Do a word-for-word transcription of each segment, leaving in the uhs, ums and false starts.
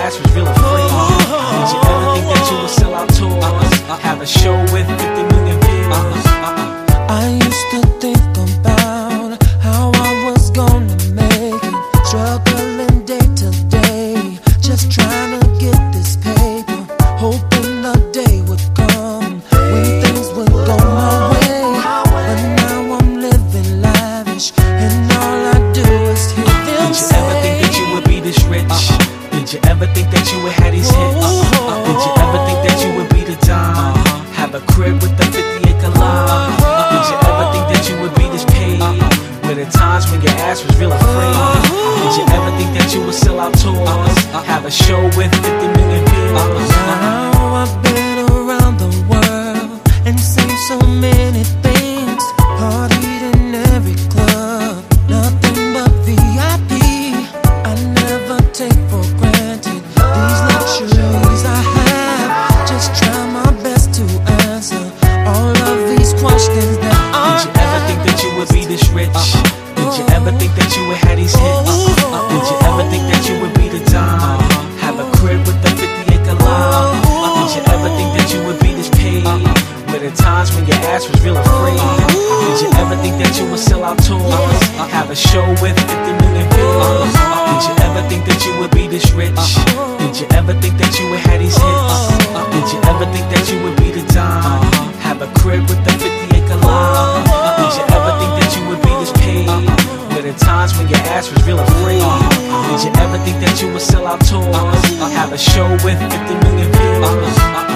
ass was real free? Did you ever think that you would sell out tours, have a show with fifty million views? I used to think about how I was gonna make it, struggling day to day, just trying to get this paper, hoping the day would come when things would go my way. But now I'm living lavish, and all I do is hear them say, did you ever think that you would be this rich? Did you ever think that you would have these hits? Did you ever think that you would be the dime, have a crib with a fifty acre lot? Did you ever think that you would be this paid, when at times when your ass was real afraid? Did you ever think that you would sell out tours, have a show with fifty million views? Now I've been around the world and seen so many things, partied in every club, nothing but V I P. I never take for granted these luxuries I have, just try my best to answer all of these questions that are. Did you ever think that you would be this rich? Did you ever think that you would have these hits? Did you ever think that you would be the dime, have a crib with a fifty acre lot? Did you ever think that you would be this paid, when at times when your ass was real afraid? Did you ever think that you would sell out tours, have a show with fifty million views? Did you ever think that you would be this rich? Did you ever think that you would have these hits? Did you ever think that you would be the dime, have a crib with a fifty acre lot? Did you ever think that you would be this paid, when at times when your ass was real afraid? Did you ever think that you would sell out tours, have a show with fifty million views?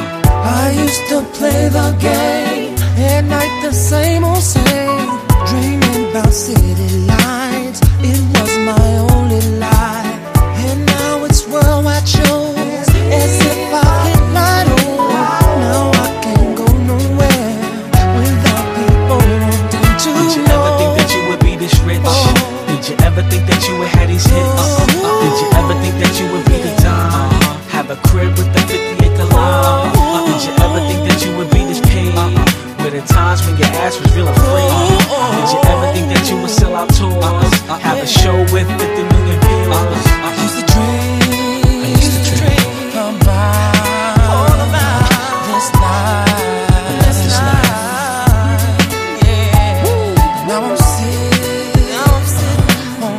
I used to play the game, at night the same old same, dreaming about city lights, it was my only life. And now it's worldwide shows, as if I hit my own. Now I can't go nowhere without people wanting to know. Did you ever think that you would be this rich? Did you ever think that you would have these hits? Did you ever think that you would be the dime, have a crib with a fifty acre lot? Did you ever think that you would be this paid, when at times when your ass was real afraid? Did you ever think that you would sell out tours, have a show with fifty million views? I used to dream, I used to dream about all about this life, this life, yeah. Now I'm sitting, now I'm sitting on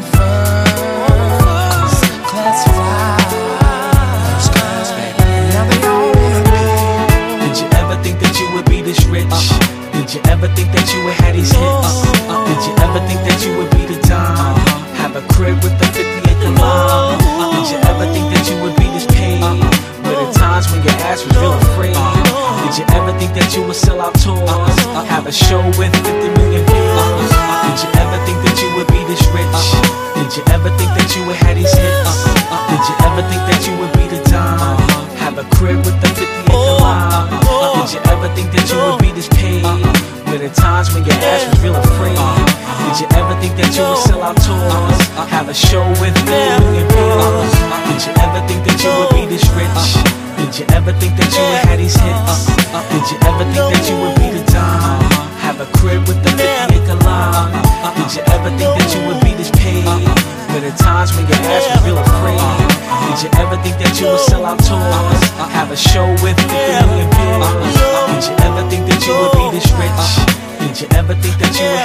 first class flights. Now they all wanna be. Did you ever think that you would be this rich? Did you ever think that you would have these hits? Did you ever think that you would be the dime, have a crib with a fifty acre lot? Did you ever think that you would be this paid, when at times when your ass was real afraid? Did you ever think that you would sell out tours, have a show with fifty million views? Did you ever think that you would be this rich? Did you ever think that you would have these hits? Did you ever think that you would be the dime, have a crib with a fifty acre lot? Did you ever think that you would be this paid, when at times when your ass was real afraid? Did you ever think that you would sell out tours, have a show with fifty million views? Did you ever think that you would be this rich? Did you ever think that you would have these hits? Did you ever think that you would be the dime, have a crib with a fifty acre lot? Did you ever think that you would be this paid, when at times when your ass was real afraid? Did you ever think that you would sell out tours, have a show with fifty million views? Did you ever think that you would be this rich? Did you ever think that you would